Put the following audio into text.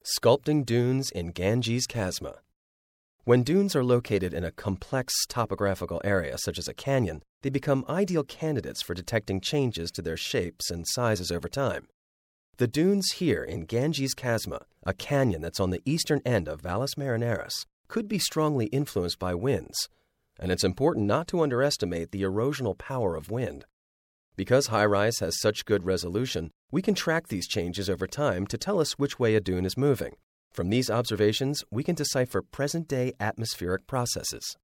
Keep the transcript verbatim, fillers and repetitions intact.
Sculpting dunes in Ganges Chasma. When dunes are located in a complex topographical area such as a canyon, they become ideal candidates for detecting changes to their shapes and sizes over time. The dunes here in Ganges Chasma, a canyon that's on the eastern end of Valles Marineris, could be strongly influenced by winds, and it's important not to underestimate the erosional power of wind. Because HiRISE has such good resolution, we can track these changes over time to tell us which way a dune is moving. From these observations, we can decipher present-day atmospheric processes.